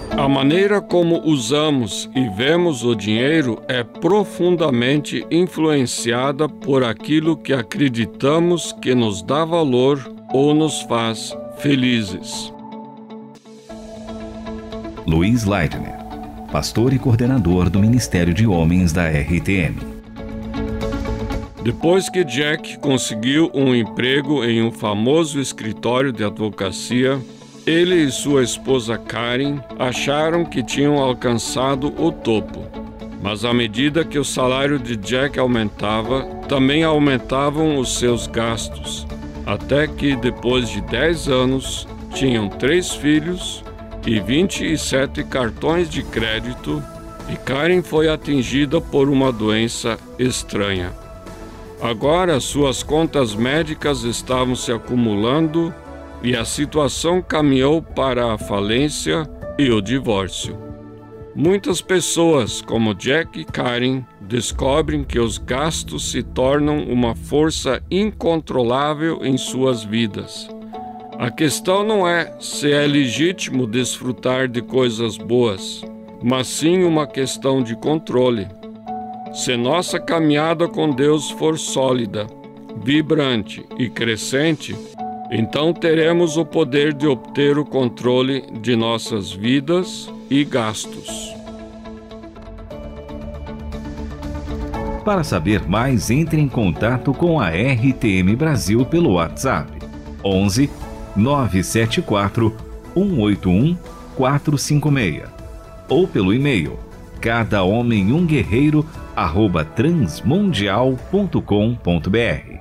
A maneira como usamos e vemos o dinheiro é profundamente influenciada por aquilo que acreditamos que nos dá valor ou nos faz felizes. Luiz Leidner, pastor e coordenador do Ministério de Homens da RTM. Depois que Jack conseguiu um emprego em um famoso escritório de advocacia, ele e sua esposa Karen acharam que tinham alcançado o topo. Mas à medida que o salário de Jack aumentava, também aumentavam os seus gastos, até que depois de 10 anos, tinham 3 filhos e 27 cartões de crédito, e Karen foi atingida por uma doença estranha. Agora suas contas médicas estavam se acumulando e a situação caminhou para a falência e o divórcio. Muitas pessoas, como Jack e Karen, descobrem que os gastos se tornam uma força incontrolável em suas vidas. A questão não é se é legítimo desfrutar de coisas boas, mas sim uma questão de controle. Se nossa caminhada com Deus for sólida, vibrante e crescente, então teremos o poder de obter o controle de nossas vidas e gastos. Para saber mais, entre em contato com a RTM Brasil pelo WhatsApp 11 974 181 456 ou pelo e-mail cadahomemumguerreiro@transmundial.com.br.